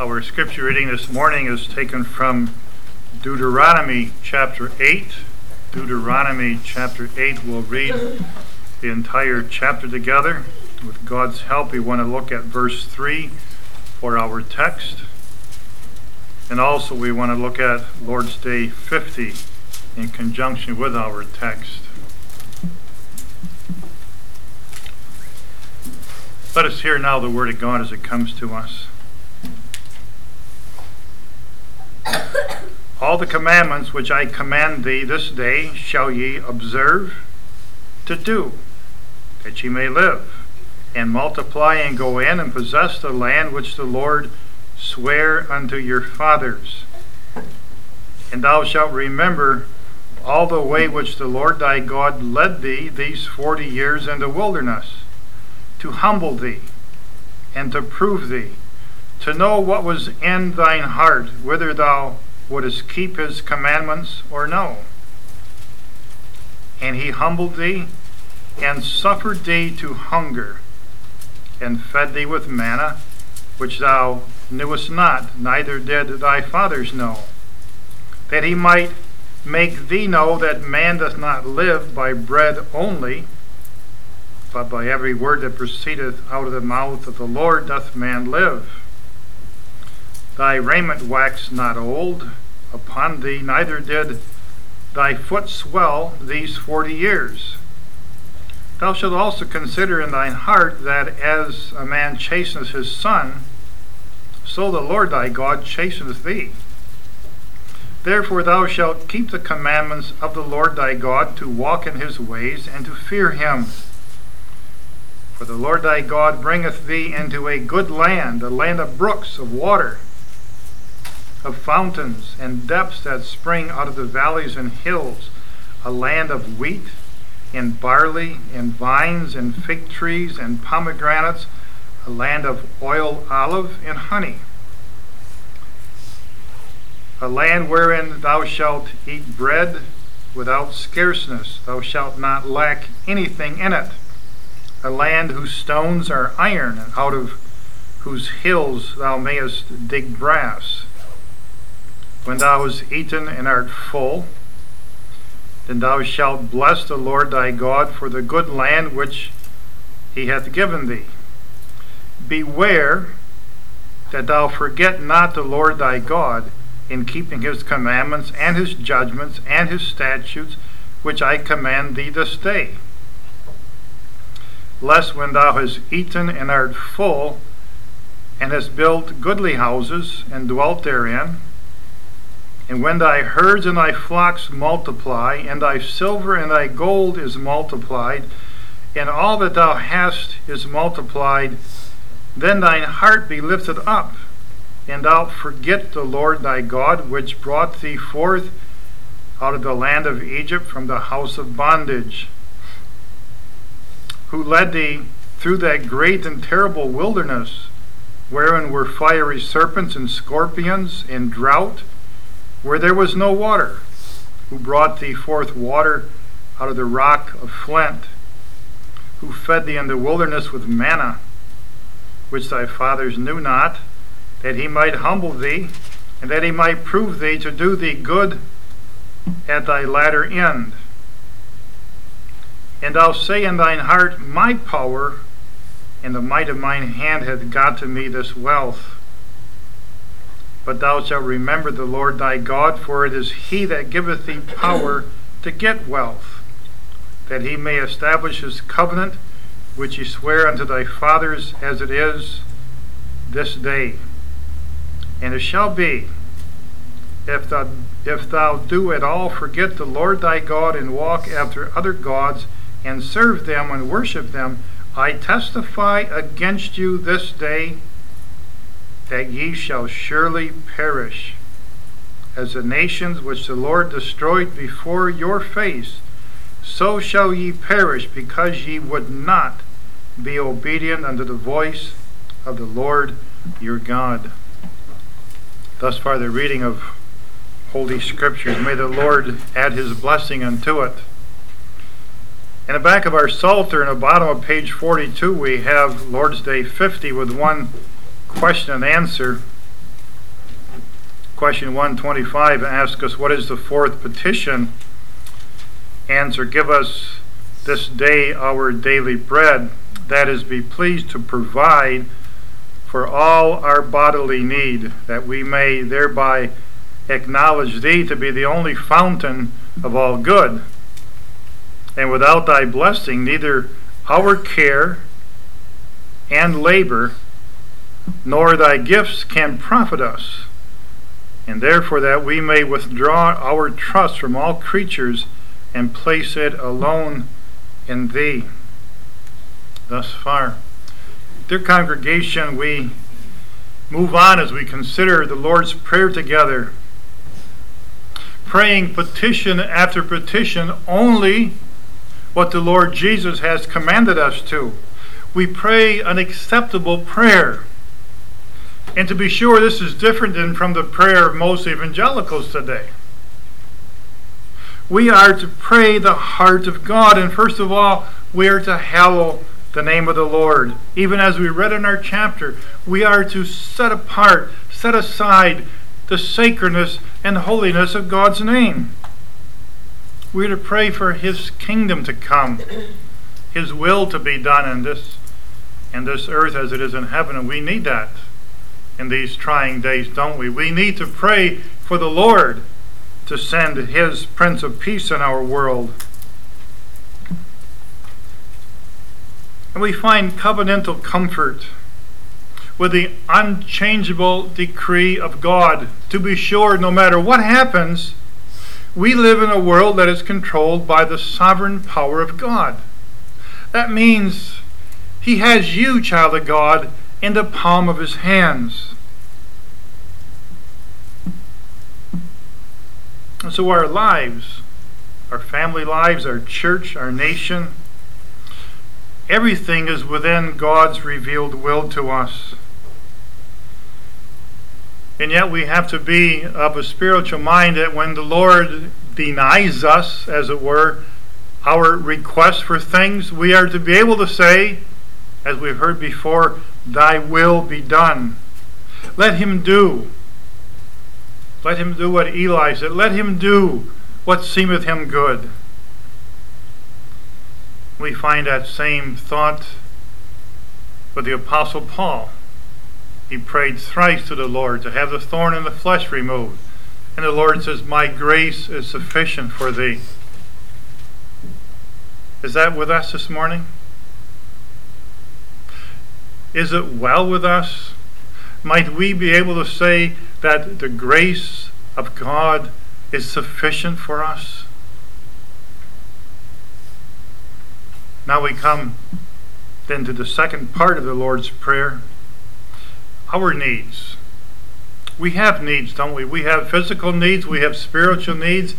Our scripture reading this morning is taken from Deuteronomy chapter 8. Deuteronomy chapter 8. We'll read the entire chapter together. With God's help, we want to look at verse 3 for our text. And also we want to look at Lord's Day 50 in conjunction with our text. Let us hear now the word of God as it comes to us. All the commandments which I command thee this day shall ye observe to do, that ye may live, and multiply, and go in and possess the land which the Lord sware unto your fathers. And thou shalt remember all the way which the Lord thy God led thee these 40 years in the wilderness, to humble thee, and to prove thee, to know what was in thine heart, whether thou wouldest keep his commandments or no. And he humbled thee, and suffered thee to hunger, and fed thee with manna, which thou knewest not, neither did thy fathers know, that he might make thee know that man doth not live by bread only, but by every word that proceedeth out of the mouth of the Lord doth man live. Thy raiment waxed not old upon thee, neither did thy foot swell these 40 years. Thou shalt also consider in thine heart that as a man chasteneth his son, so the Lord thy God chasteneth thee. Therefore thou shalt keep the commandments of the Lord thy God, to walk in his ways, and to fear him. For the Lord thy God bringeth thee into a good land, a land of brooks, of water, of fountains, and depths that spring out of the valleys and hills, a land of wheat, and barley, and vines, and fig trees, and pomegranates, a land of oil, olive, and honey. A land wherein thou shalt eat bread without scarceness, thou shalt not lack anything in it. A land whose stones are iron, and out of whose hills thou mayest dig brass. When thou hast eaten and art full, then thou shalt bless the Lord thy God for the good land which he hath given thee. Beware that thou forget not the Lord thy God in keeping his commandments and his judgments and his statutes, which I command thee this day. Lest when thou hast eaten and art full, and hast built goodly houses, and dwelt therein, and when thy herds and thy flocks multiply, and thy silver and thy gold is multiplied, and all that thou hast is multiplied, then thine heart be lifted up, and thou forget the Lord thy God, which brought thee forth out of the land of Egypt from the house of bondage, who led thee through that great and terrible wilderness, wherein were fiery serpents and scorpions, and drought, where there was no water, who brought thee forth water out of the rock of flint, who fed thee in the wilderness with manna, which thy fathers knew not, that he might humble thee, and that he might prove thee to do thee good at thy latter end. And thou say in thine heart, my power and the might of mine hand hath got to me this wealth. But thou shalt remember the Lord thy God, for it is he that giveth thee power to get wealth, that he may establish his covenant, which he sware unto thy fathers, as it is this day. And it shall be, if thou do at all forget the Lord thy God, and walk after other gods, and serve them and worship them, I testify against you this day, that ye shall surely perish, as the nations which the Lord destroyed before your face, so shall ye perish, because ye would not be obedient unto the voice of the Lord your God. Thus far the reading of Holy Scriptures. May the Lord add his blessing unto it. In the back of our Psalter, in the bottom of page 42, we have Lord's Day 50 with one question and answer. question 125 asks us, what is the fourth petition? Answer, give us this day our daily bread. That is, be pleased to provide for all our bodily need, that we may thereby acknowledge thee to be the only fountain of all good. And without thy blessing, neither our care and labor nor thy gifts can profit us. And therefore that we may withdraw our trust from all creatures and place it alone in thee. Thus far. Dear congregation, we move on as we consider the Lord's Prayer together, praying petition after petition only what the Lord Jesus has commanded us to. We pray an acceptable prayer. And to be sure, this is different than from the prayer of most evangelicals today. We are to pray the heart of God, and first of all, we are to hallow the name of the Lord. Even as we read in our chapter, we are to set apart, set aside the sacredness and holiness of God's name. We are to pray for His kingdom to come, His will to be done in this earth as it is in heaven, and we need that in these trying days, don't we? We need to pray for the Lord to send His Prince of Peace in our world. And we find covenantal comfort with the unchangeable decree of God. To be sure, no matter what happens, we live in a world that is controlled by the sovereign power of God. That means He has you, child of God, in the palm of His hands. And so our lives, our family lives, our church, our nation, everything is within God's revealed will to us. And yet we have to be of a spiritual mind that when the Lord denies us, as it were, our request for things, we are to be able to say, as we've heard before, thy will be done. Let Him do. Let Him do what Eli said. Let Him do what seemeth Him good. We find that same thought with the Apostle Paul. He prayed thrice to the Lord to have the thorn in the flesh removed. And the Lord says, my grace is sufficient for thee. Is that with us this morning? Is it well with us? Might we be able to say that the grace of God is sufficient for us? Now we come then to the second part of the Lord's Prayer. Our needs. We have needs, don't we? We have physical needs, we have spiritual needs.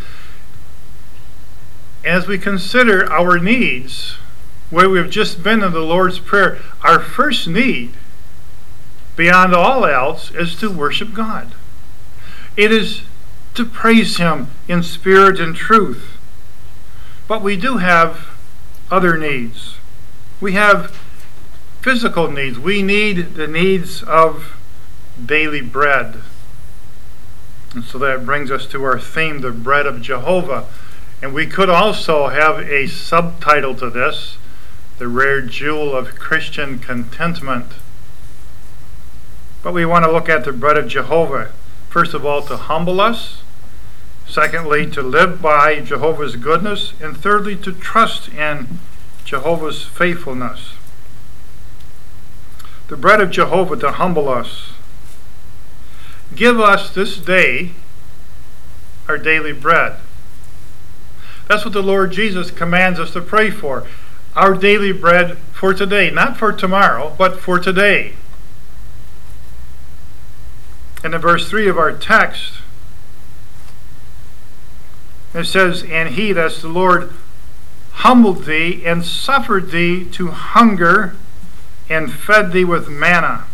As we consider our needs, where we've just been in the Lord's Prayer, our first need, beyond all else, is to worship God. It is to praise Him in spirit and truth. But we do have other needs. We have physical needs. We need the needs of daily bread. And so that brings us to our theme, the bread of Jehovah. And we could also have a subtitle to this, the rare jewel of Christian contentment. But we want to look at the bread of Jehovah. First of all, to humble us. Secondly, to live by Jehovah's goodness. And thirdly, to trust in Jehovah's faithfulness. The bread of Jehovah to humble us. Give us this day our daily bread. That's what the Lord Jesus commands us to pray for. Our daily bread for today. Not for tomorrow, but for today. And in verse 3 of our text, it says, and He, that's the Lord, humbled thee and suffered thee to hunger and fed thee with manna.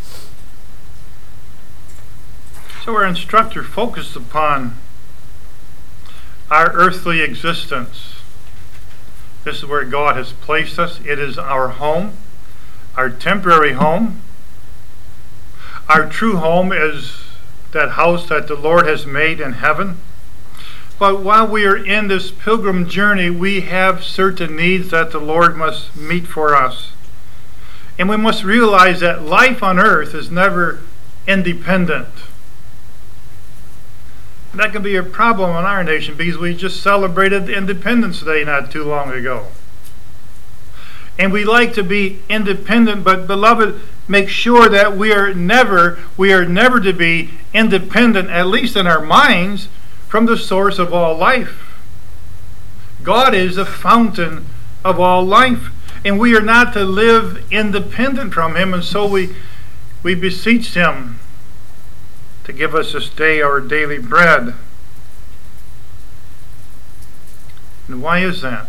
So our instructor focused upon our earthly existence. This is where God has placed us. It is our home, our temporary home. Our true home is that house that the Lord has made in heaven. But while we are in this pilgrim journey, we have certain needs that the Lord must meet for us. And we must realize that life on earth is never independent. That can be a problem in our nation because we just celebrated Independence Day not too long ago. And we like to be independent, but beloved, make sure that we are never to be independent, at least in our minds, from the source of all life. God is the fountain of all life, and we are not to live independent from Him, and so we beseech Him to give us this day our daily bread. And why is that?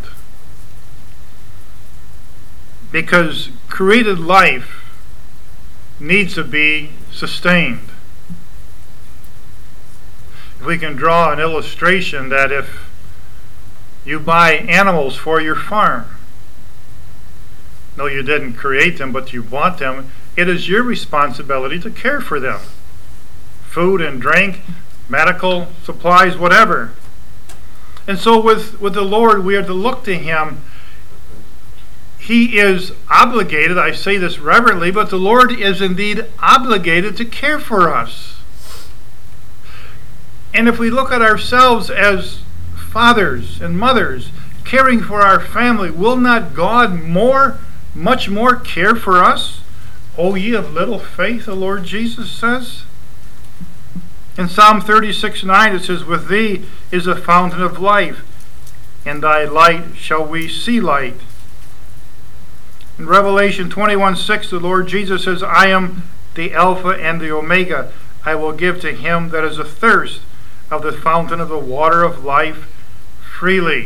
Because created life needs to be sustained. If we can draw an illustration that if you buy animals for your farm, no, you didn't create them, but you bought them, it is your responsibility to care for them. Food and drink, medical supplies, whatever. And so with the Lord, we are to look to Him. He is obligated, I say this reverently, but the Lord is indeed obligated to care for us. And if we look at ourselves as fathers and mothers caring for our family, will not God much more care for us? O ye of little faith, the Lord Jesus says. In Psalm 36:9 it says, with thee is a fountain of life, in thy light shall we see light. In Revelation 21:6 the Lord Jesus says, I am the Alpha and the Omega. I will give to him that is athirst of the fountain of the water of life freely.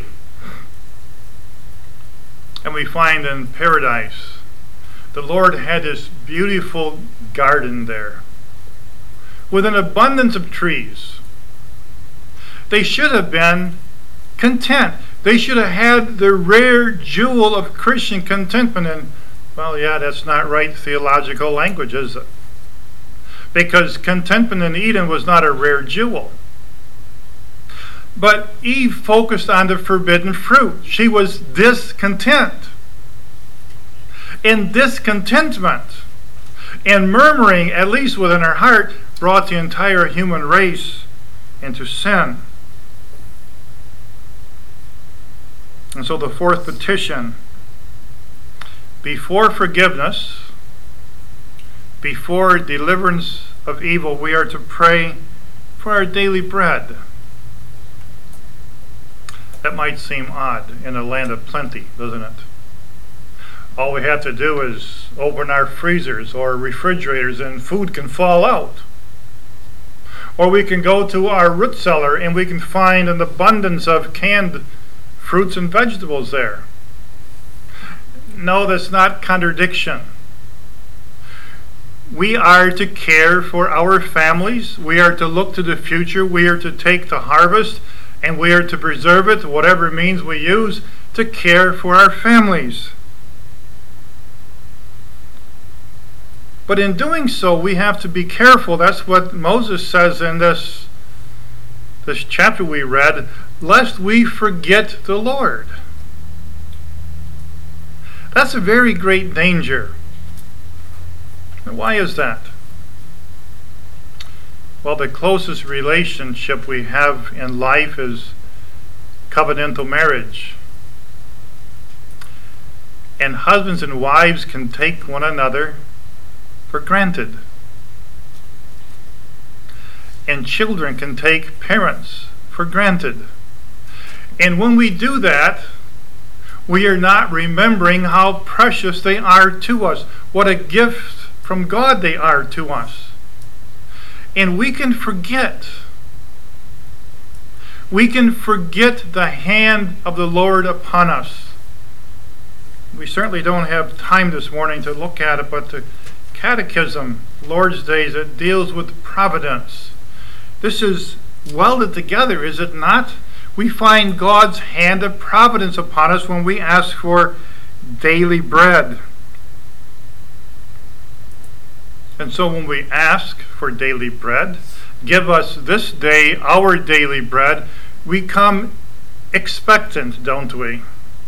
And we find in paradise, the Lord had this beautiful garden there with an abundance of trees. They should have been content. They should have had the rare jewel of Christian contentment. And, well, yeah, that's not right theological language, is it? Because contentment in Eden was not a rare jewel. But Eve focused on the forbidden fruit. She was discontent. And discontentment and murmuring, at least within her heart, brought the entire human race into sin. And so the fourth petition, before forgiveness, before deliverance of evil, we are to pray for our daily bread. That might seem odd in a land of plenty, doesn't it? All we have to do is open our freezers or refrigerators and food can fall out. Or we can go to our root cellar and we can find an abundance of canned fruits and vegetables there. No, that's not contradiction. We are to care for our families. We are to look to the future. We are to take the harvest and we are to preserve it, whatever means we use, to care for our families. But in doing so, we have to be careful. That's what Moses says in this chapter we read, lest we forget the Lord. That's a very great danger. And why is that? Well, the closest relationship we have in life is covenantal marriage. And husbands and wives can take one another for granted. And children can take parents for granted. And when we do that, we are not remembering how precious they are to us, what a gift from God they are to us. And we can forget. We can forget the hand of the Lord upon us. We certainly don't have time this morning to look at it, but the Catechism, Lord's Days, it deals with providence. This is welded together, is it not? We find God's hand of providence upon us when we ask for daily bread. And so when we ask for daily bread, Give us this day our daily bread, we come expectant, don't we?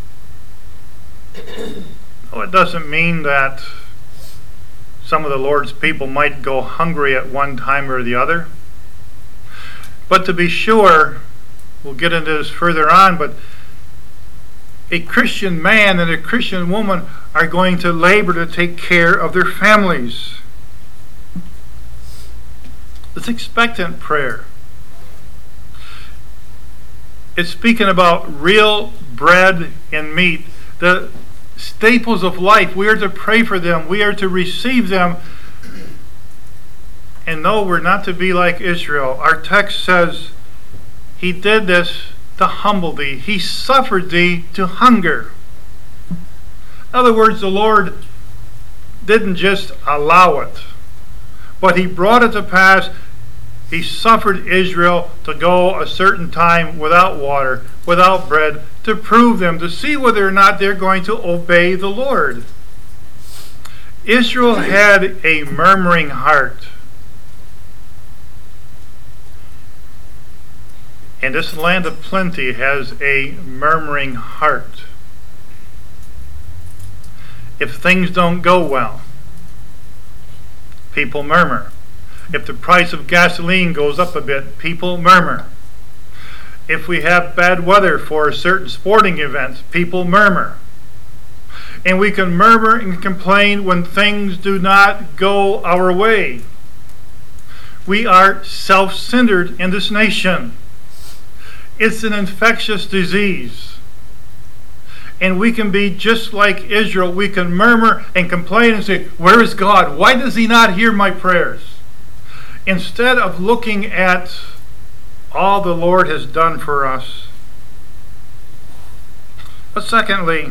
Oh, it doesn't mean that some of the Lord's people might go hungry at one time or the other. But to be sure, we'll get into this further on, but a Christian man and a Christian woman are going to labor to take care of their families. It's expectant prayer. It's speaking about real bread and meat, the staples of life. We are to pray for them. We are to receive them. And no, we're not to be like Israel. Our text says, He did this to humble thee. He suffered thee to hunger. In other words, the Lord didn't just allow it, but He brought it to pass. He suffered Israel to go a certain time without water, without bread, to prove them, to see whether or not they're going to obey the Lord. Israel had a murmuring heart. And this land of plenty has a murmuring heart. If things don't go well, people murmur. If the price of gasoline goes up a bit, people murmur. If we have bad weather for certain sporting events, people murmur. And we can murmur and complain when things do not go our way. We are self-centered in this nation. It's an infectious disease. And we can be just like Israel. We can murmur and complain and say, where is God? Why does He not hear my prayers? Instead of looking at all the Lord has done for us. But secondly,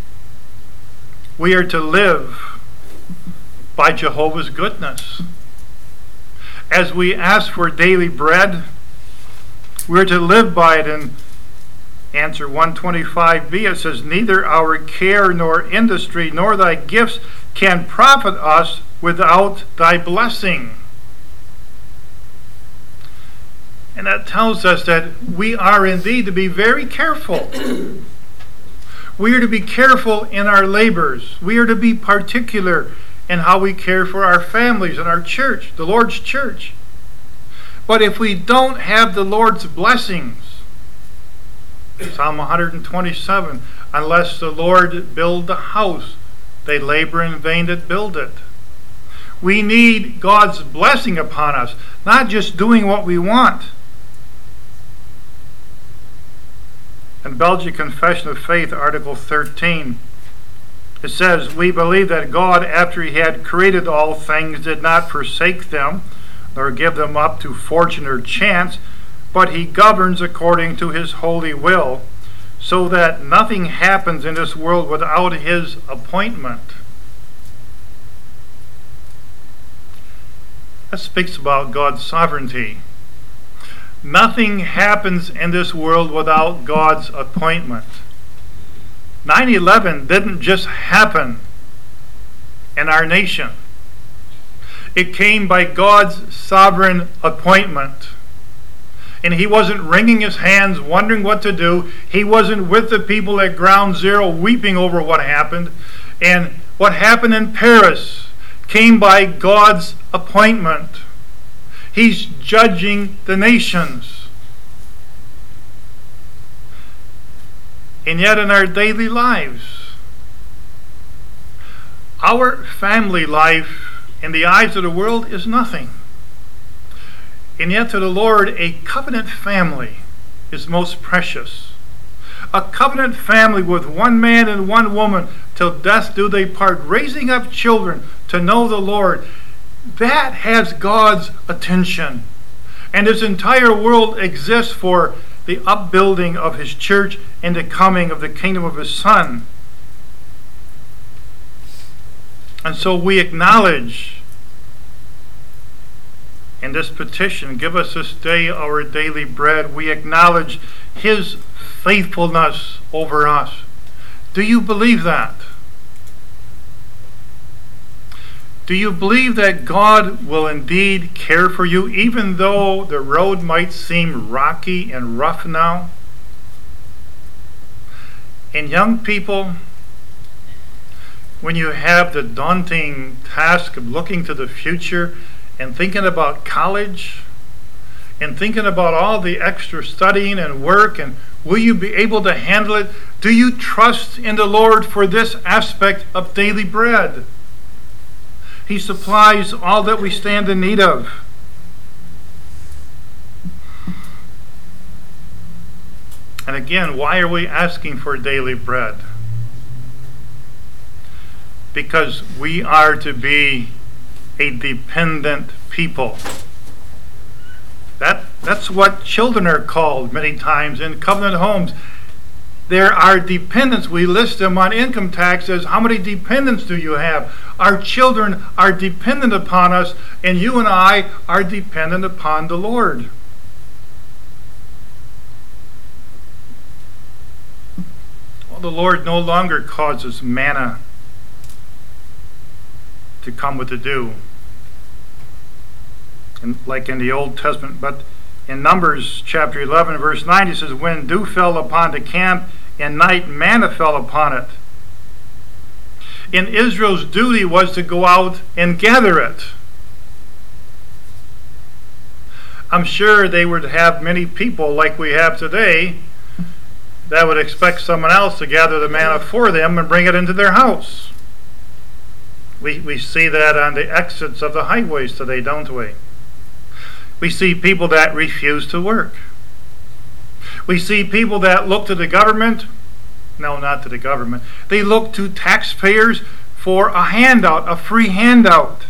we are to live by Jehovah's goodness. As we ask for daily bread, we're to live by it. In answer 125b, it says, neither our care nor industry nor thy gifts can profit us without thy blessing. And that tells us that we are indeed to be very careful. We are to be careful in our labors. We are to be particular in how we care for our families and our church, the Lord's church. But if we don't have the Lord's blessings, Psalm 127, unless the Lord build the house, they labor in vain that build it. We need God's blessing upon us, not just doing what we want. In Belgian Confession of Faith, Article 13, it says, we believe that God, after He had created all things, did not forsake them, nor give them up to fortune or chance, but He governs according to His holy will, so that nothing happens in this world without His appointment. That speaks about God's sovereignty. Nothing happens in this world without God's appointment. 9/11 didn't just happen in our nation. It came by God's sovereign appointment. And He wasn't wringing His hands, wondering what to do. He wasn't with the people at ground zero weeping over what happened. And what happened in Paris came by God's appointment. He's judging the nations. And yet in our daily lives, our family life in the eyes of the world is nothing. And yet to the Lord, a covenant family is most precious. A covenant family with one man and one woman till death do they part, raising up children to know the Lord. That has God's attention. And His entire world exists for the upbuilding of His church and the coming of the kingdom of His Son. And so we acknowledge in this petition, give us this day our daily bread, we acknowledge His faithfulness over us. Do you believe that? Do you believe that God will indeed care for you, even though the road might seem rocky and rough now? And young people, when you have the daunting task of looking to the future and thinking about college and thinking about all the extra studying and work, and will you be able to handle it? Do you trust in the Lord for this aspect of daily bread? He supplies all that we stand in need of. And again, why are we asking for daily bread? Because we are to be a dependent people. That's what children are called many times in covenant homes. There are dependents. We list them on income taxes. How many dependents do you have? Our children are dependent upon us, and you and I are dependent upon the Lord. Well, the Lord no longer causes manna to come with the dew, like in the Old Testament. But in Numbers chapter 11, verse 9, he says, when dew fell upon the camp, and night manna fell upon it. And Israel's duty was to go out and gather it. I'm sure they would have many people like we have today that would expect someone else to gather the manna for them and bring it into their house. We see that on the exits of the highways today, don't we? We see people that refuse to work. We see people that look to the government. No, not to the government. They look to taxpayers for a handout, a free handout.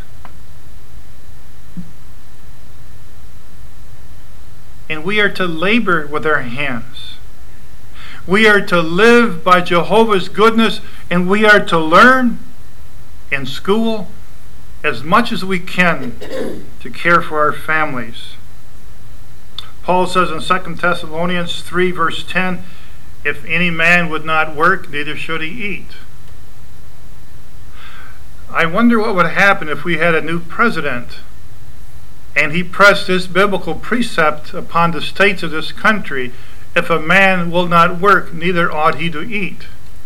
And we are to labor with our hands. We are to live by Jehovah's goodness, and we are to learn in school as much as we can to care for our families. Paul says in 2 Thessalonians 3 verse 10, if any man would not work, neither should he eat. I wonder what would happen if we had a new president and he pressed this biblical precept upon the states of this country: if a man will not work, neither ought he to eat.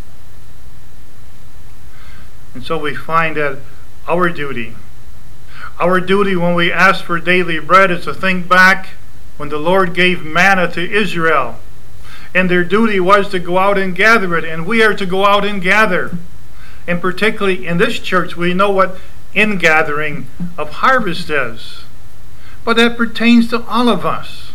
And so we find that our duty when we ask for daily bread is to think back when the Lord gave manna to Israel. And their duty was to go out and gather it. And we are to go out and gather. And particularly in this church, we know what ingathering of harvest is. But that pertains to all of us.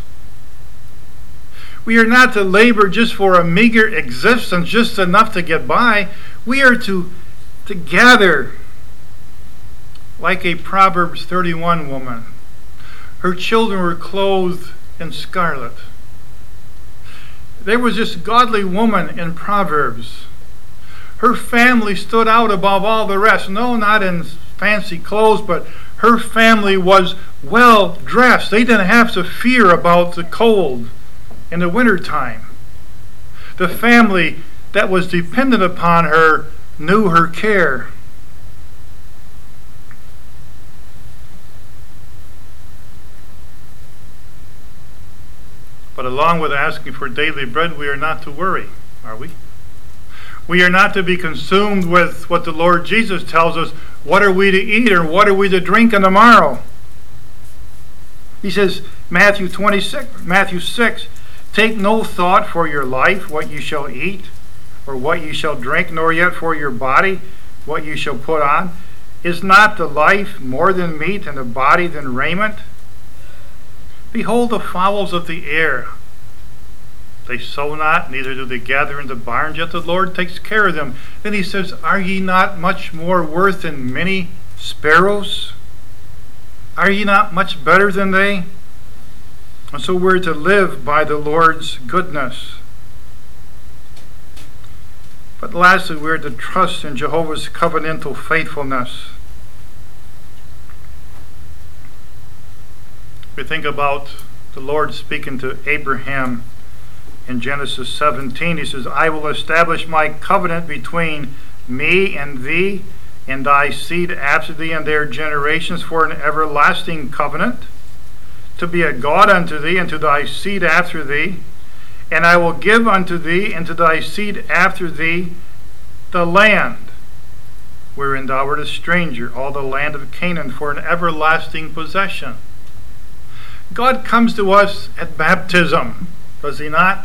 We are not to labor just for a meager existence, just enough to get by. We are to gather like a Proverbs 31 woman. Her children were clothed in scarlet. There was this godly woman in Proverbs. Her family stood out above all the rest. No, not in fancy clothes, but her family was well dressed. They didn't have to fear about the cold in the wintertime. The family that was dependent upon her knew her care. But along with asking for daily bread, we are not to worry, are we? We are not to be consumed with what the Lord Jesus tells us. What are we to eat or what are we to drink on the morrow? He says, Matthew 6, take no thought for your life, what you shall eat, or what you shall drink, nor yet for your body, what you shall put on. Is not the life more than meat, and the body than raiment? Behold the fowls of the air. They sow not, neither do they gather into barns, yet the Lord takes care of them. Then he says, are ye not much more worth than many sparrows? Are ye not much better than they? And so we're to live by the Lord's goodness. But lastly, we're to trust in Jehovah's covenantal faithfulness. We think about the Lord speaking to Abraham in Genesis 17. He says, I will establish my covenant between me and thee and thy seed after thee and their generations for an everlasting covenant, to be a God unto thee and to thy seed after thee. And I will give unto thee and to thy seed after thee the land wherein thou art a stranger, all the land of Canaan, for an everlasting possession. God comes to us at baptism, does he not?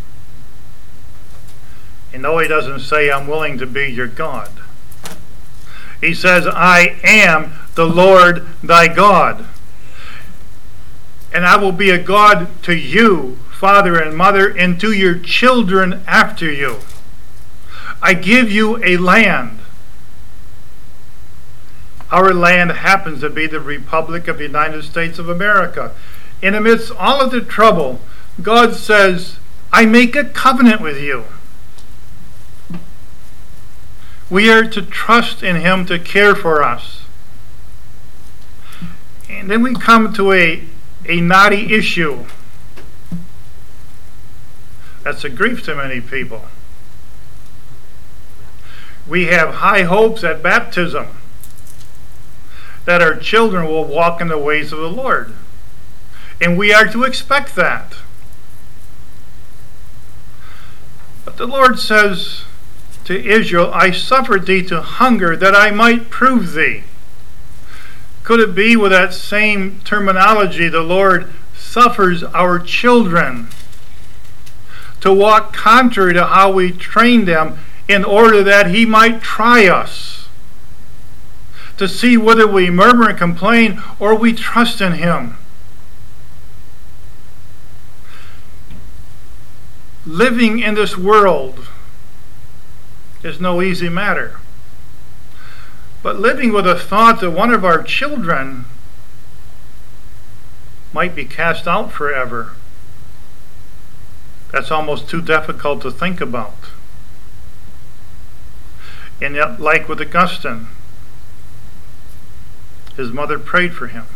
And no, he doesn't say, I'm willing to be your God. He says, I am the Lord thy God. And I will be a God to you, father and mother, and to your children after you. I give you a land. Our land happens to be the Republic of the United States of America. And amidst all of the trouble, God says, I make a covenant with you. We are to trust in him to care for us. And then we come to a knotty issue. That's a grief to many people. We have high hopes at baptism that our children will walk in the ways of the Lord. And we are to expect that. But the Lord says to Israel, I suffered thee to hunger that I might prove thee. Could it be with that same terminology the Lord suffers our children to walk contrary to how we train them in order that he might try us, to see whether we murmur and complain or we trust in him? Living in this world is no easy matter. But living with the thought that one of our children might be cast out forever, that's almost too difficult to think about. And yet, like with Augustine, his mother prayed for him.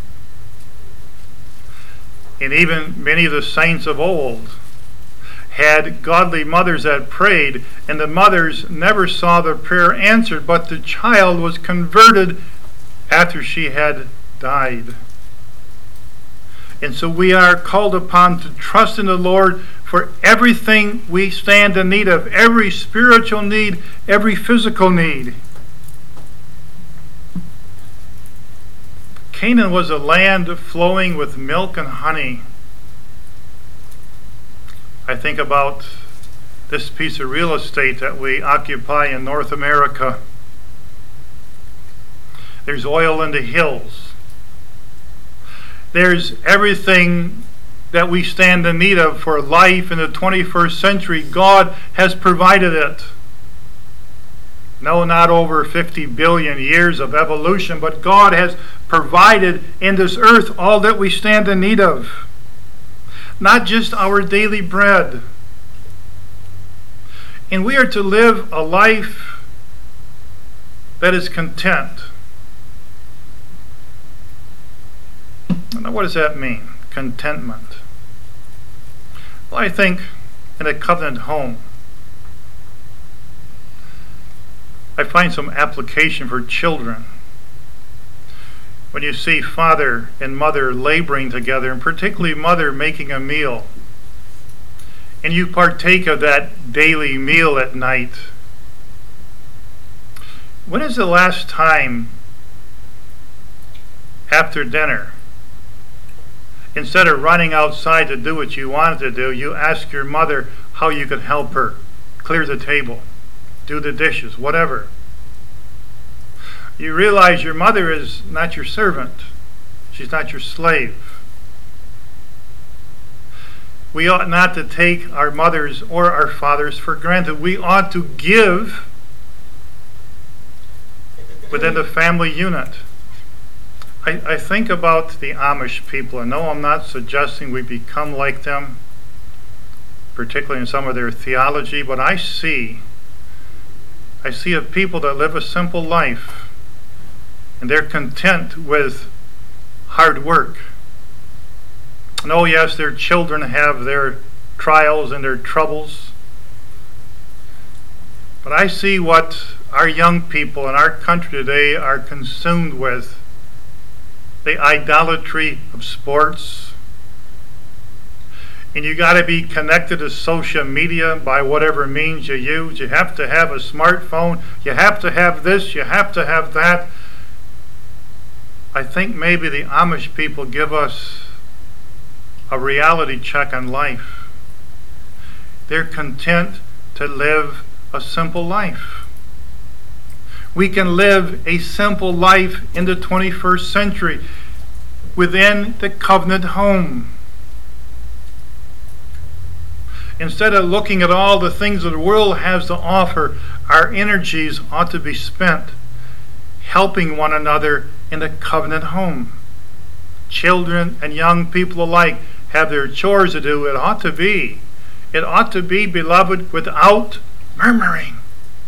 And even many of the saints of old had godly mothers that prayed, and the mothers never saw their prayer answered, but the child was converted after she had died. And so we are called upon to trust in the Lord for everything we stand in need of, every spiritual need, every physical need. Canaan was a land flowing with milk and honey. I think about this piece of real estate that we occupy in North America. There's oil in the hills. There's everything that we stand in need of for life in the 21st century. God has provided it. No, not over 50 billion years of evolution, but God has provided in this earth all that we stand in need of. Not just our daily bread. And we are to live a life that is content. Now, what does that mean? Contentment. Well, I think in a covenant home, I find some application for children. When you see father and mother laboring together, and particularly mother making a meal, and you partake of that daily meal at night, when is the last time after dinner, instead of running outside to do what you wanted to do, you ask your mother how you could help her clear the table, do the dishes, whatever? You realize your mother is not your servant. She's not your slave. We ought not to take our mothers or our fathers for granted. We ought to give within the family unit. I think about the Amish people. I know I'm not suggesting we become like them, particularly in some of their theology, but I see a people that live a simple life. And they're content with hard work. And oh yes, their children have their trials and their troubles. But I see what our young people in our country today are consumed with the idolatry of sports. And you got to be connected to social media by whatever means you use. You have to have a smartphone. You have to have this. You have to have that. I think maybe the Amish people give us a reality check on life. They're content to live a simple life. We can live a simple life in the 21st century within the covenant home. Instead of looking at all the things that the world has to offer, our energies ought to be spent helping one another in the covenant home. Children and young people alike have their chores to do. It ought to be, beloved, without murmuring.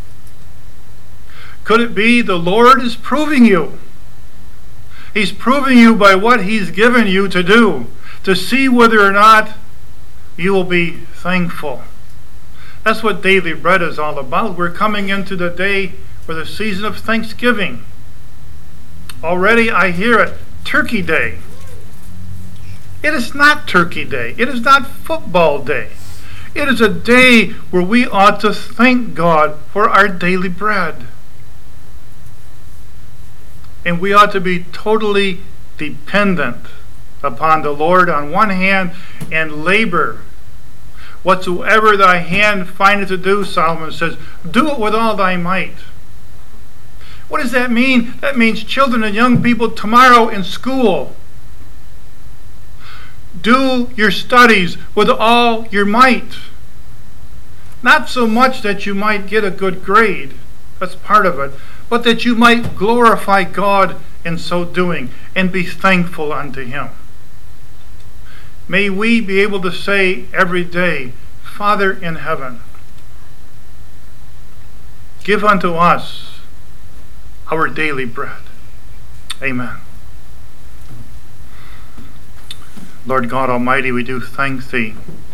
Could it be the Lord is proving you? He's proving you by what He's given you to do, to see whether or not you will be thankful. That's what daily bread is all about. We're coming into the day for the season of Thanksgiving. Already I hear it, Turkey Day. It is not Turkey Day. It is not Football Day. It is a day where we ought to thank God for our daily bread. And we ought to be totally dependent upon the Lord on one hand, and labor. Whatsoever thy hand findeth to do, Solomon says, do it with all thy might. What does that mean? That means children and young people tomorrow in school. Do your studies with all your might. Not so much that you might get a good grade, that's part of it, but that you might glorify God in so doing and be thankful unto Him. May we be able to say every day, Father in heaven, give unto us our daily bread. Amen. Lord God Almighty, we do thank Thee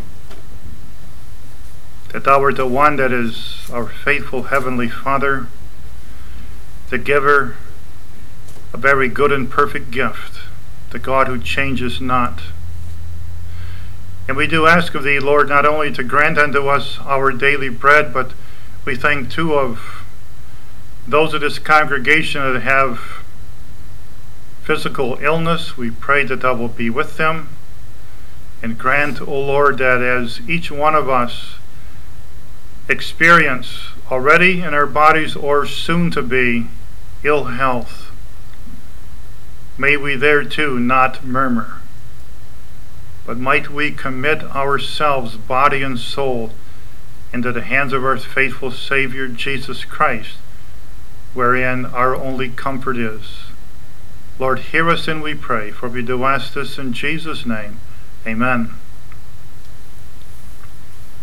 that Thou art the one that is our faithful Heavenly Father, the giver of every good and perfect gift, the God who changes not. And we do ask of Thee, Lord, not only to grant unto us our daily bread, but we think too of those of this congregation that have physical illness. We pray that Thou will be with them, and grant, O Lord, that as each one of us experience already in our bodies or soon to be ill health, may we thereto not murmur, but might we commit ourselves, body and soul, into the hands of our faithful Savior Jesus Christ, wherein our only comfort is. Lord, hear us and we pray, for we do ask this in Jesus' name. Amen.